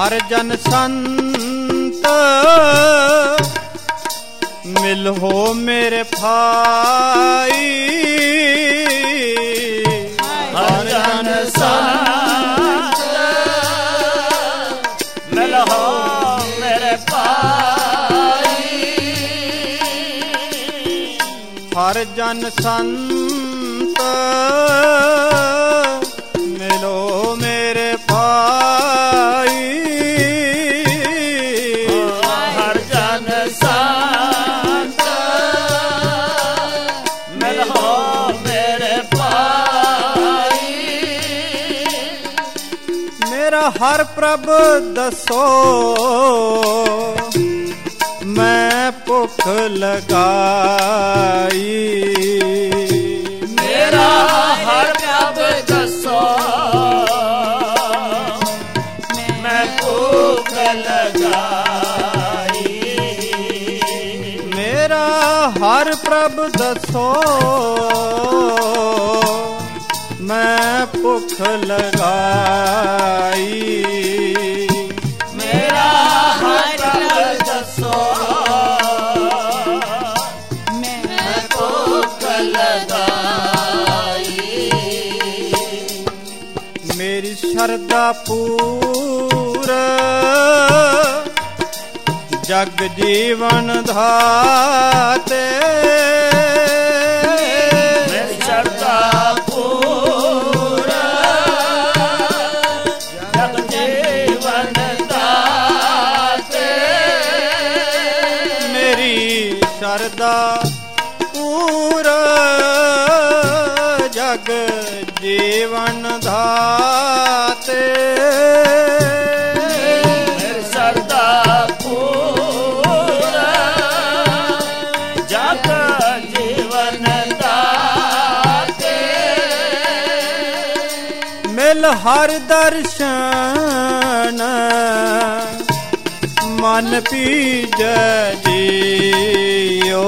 हर जन संत मिलो मेरे भाई, हर जन संत मिलो मेरे भाई, हर जन संत मिलो मेरे भाई, हर जन संत मिलो मेरे भाई, मेरा हर प्रभ दसो मैं भुख लगाई, मेरा हर प्रभ दसो मैं भूख लगाई, मेरा हर प्रभ दसो मैं भुख लगाई, मेरा हर प्रभ दसो मैं भूख लगाई, मेरी श्रद्धा पूर जग जीवन धाते, मेरी श्रद्धा पूरा जग जीवन दाते, मेरी श्रद्धा पूर जग जीवन धाते, मेरी श्रद्धा पूरा जग जीवन दाते, मिल हर दर्शन मन पीज जियो,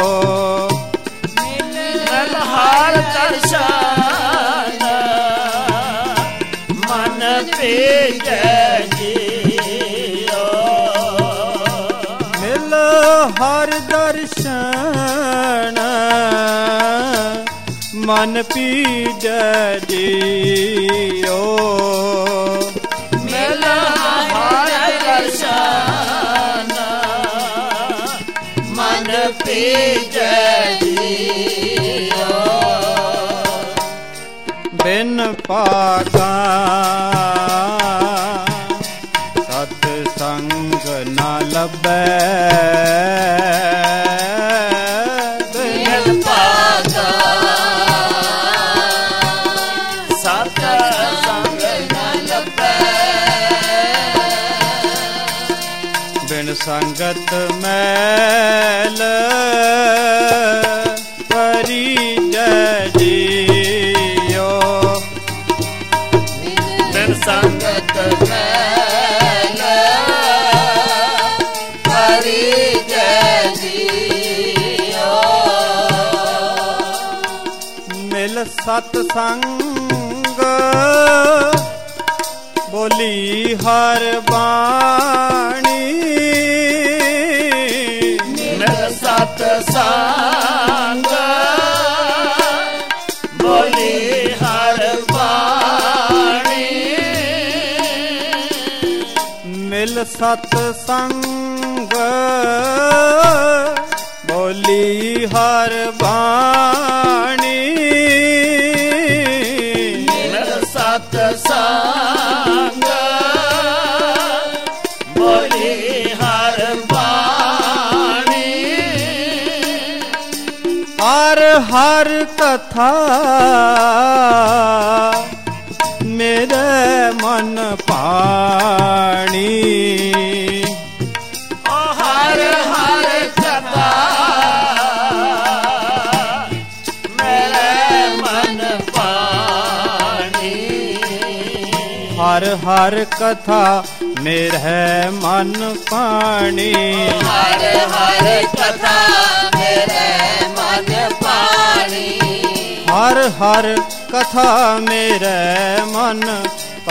मिल हर दर्शन मन पीज जियो, मिल हर दर्शन मन पीज जियो, मिल हर दर्शन मन पीज जियो, बिन पागा सत्संग न लभै, बिन पागा सत्संग न लभै, बिन संगत मैल परी जियो, बिन संगत मैल परी जियो, मिल सतसंग बोली हर बाणी, मिल सतसंग बोली हर बाणी, मिल सतसंग बोली हर बाणी, मिल सतसंग बोली हर बाणी, हर हर कथा मेरे मन पाणी, हर हर कथा मेरे मन पानी, हर हर कथा मेरे मन पाणी, हर हर कथा मेरे मन पानी, हर हर कथा मेरे मन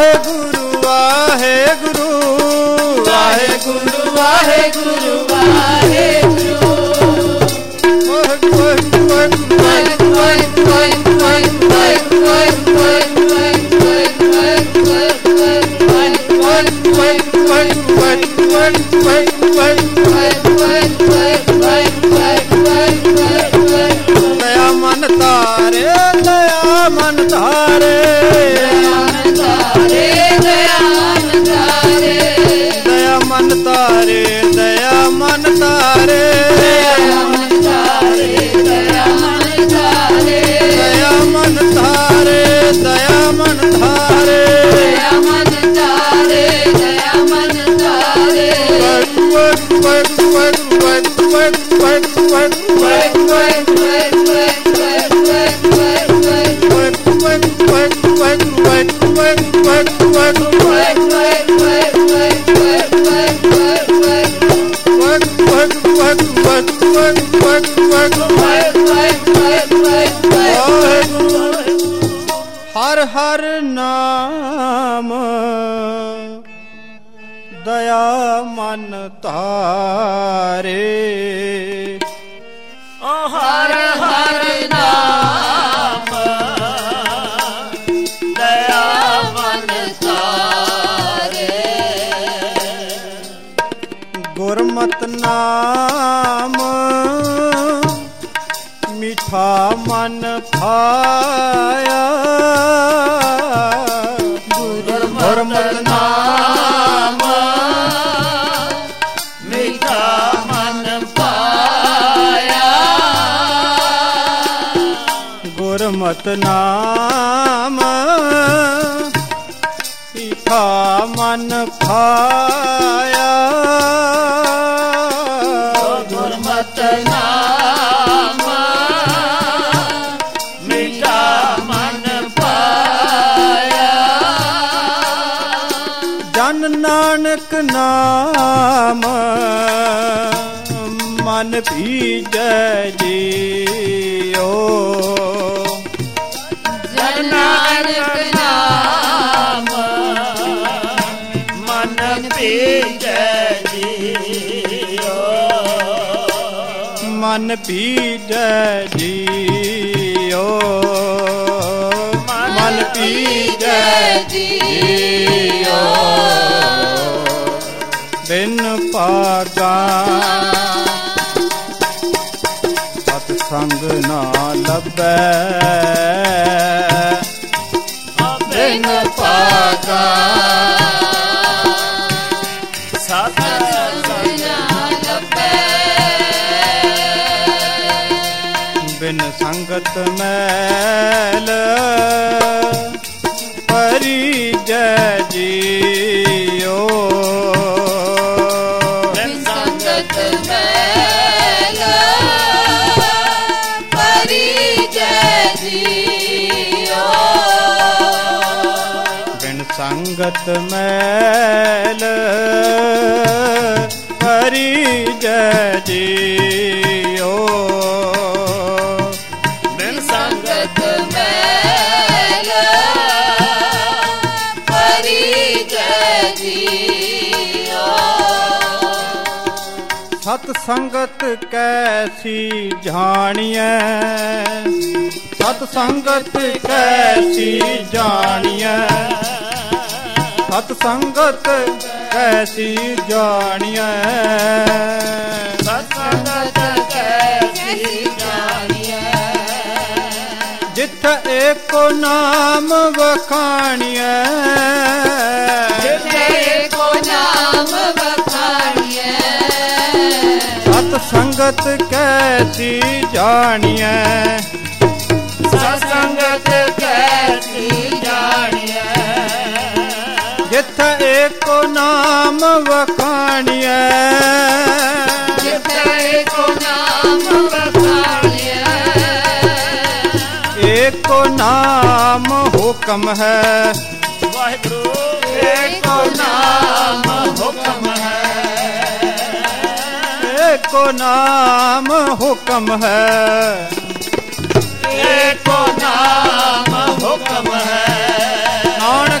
ਵਾਹਿਗੁਰੂ ਵਾਹਿਗੁਰੂ ਵਾਹਿਗੁਰੂ ਵਾਹਿਗੁਰੂ ਵਾਹਿਗੁਰੂ ਦਇਆ ਮਨ ਤਾਰੇ ਦਇਆ ਮਨ ਤਾਰੇ ਦਇਆ ਮਨ ਤਾਰੇ ਦਇਆ ਮਨ ਤਾਰੇ ਦਇਆ ਮਨ ਤਾਰੇ ਦਇਆ ਮਨ ਤਾਰੇ ਹਰ ਹਰ ਨਾਮ ਦਇਆ ਮਨ ਤਾਰੇ ਹਰ ਹਰ ਨਾਮ ਦਇਆ ਮਨ ਤਾਰੇ ਗੁਰਮਤਿ ਨਾਮ ਮਿਠਾ ਮਨ ਭਾਇਆ ਗੁਰਮਤਿ ਨਾਮ ਮਿਠਾ ਮਨ ਪਾਇਆ ਗੁਰਮਤਿ ਨਾਮ ਮਿਠਾ ਮਨ ਭਾਇਆ ਗੁਰਮਤਿ ਨਾਮ ਮਿਠਾ ਮਨ ਪਾਇਆ ਜਨ ਨਾਨਕ ਨਾਮ ਮਨ ਭੀਜੈ ਜੀਓ ਜਨ ਨਾਨਕ ਨਾਮ ਮਨ ਭੀਜੈ ਜੀਓ ਮਨ ਭੀਜੈ ਜੀਓ ਮਨ ਭੀਜੈ ਜੀਓ ਬਿਨ ਭਾਗਾ ਸਤ ਸੰਗ ਨਾ ਲੱਭੈ ਬਿਨ ਭਾਗਾ ਸਤ ਸੰਗ ਲੱਭੈ ਬਿਨ ਸੰਗਤ ਮੈਲ ਪਰਿਜੈ ਜੀਓ ਬਿਨ ਸੰਗਤ ਮੈਲ ਪਰਿਜੈ ਜੀਓ ਬਿਨ ਸੰਗਤ ਮੈਲ ਪਰਿਜੈ ਜੀਓ ਬਿਨ ਸੰਗਤ ਮੈਲ ਪਰਿਜੈ ਜੀਓ ਸਤ ਸੰਗਤ ਕੈਸੀ ਜਾਣੀਐ ਸਤ ਸੰਗਤ ਕੈਸੀ ਜਾਣੀਐ ਸਤ ਸੰਗਤ ਕੈਸੀ ਜਾਣੀਐ ਸਤ ਸੰਗਤ ਕੈਸੀ ਜਾਣੀਐ ਜਿੱਥ ਏਕੋ ਨਾਮ ਵਖਾਣੀਐ ਜਿਥੇ ਕੋ ਨਾਮ ਵਖਾਣੀਐ ਸਤ ਸੰਗਤ ਕੈਸੀ ਜਾਣੀਐ ਸਤ ਸੰਗਤ ਕੈਸੀ ਜਾਣੀਐ ਜਿੱਥ ਏਕੋ ਨਾਮ ਵਖਾਣੀਐ ਜਿਥੇ ਕੋ ਨਾਮ ਵਖਾਣੀਐ ਏਕੋ ਨਾਮ ਹੁਕਮ ਹੈ ਵਾਹਿਗੁਰੂ ਏਕੋ ਨਾਮ ਹੁਕਮ ਹੈ ਏਕੋ ਨਾਮ ਹੁਕਮ ਹੈ ਏਕੋ ਨਾਮ ਹੁਕਮ ਹੈ ਨਾਨਕ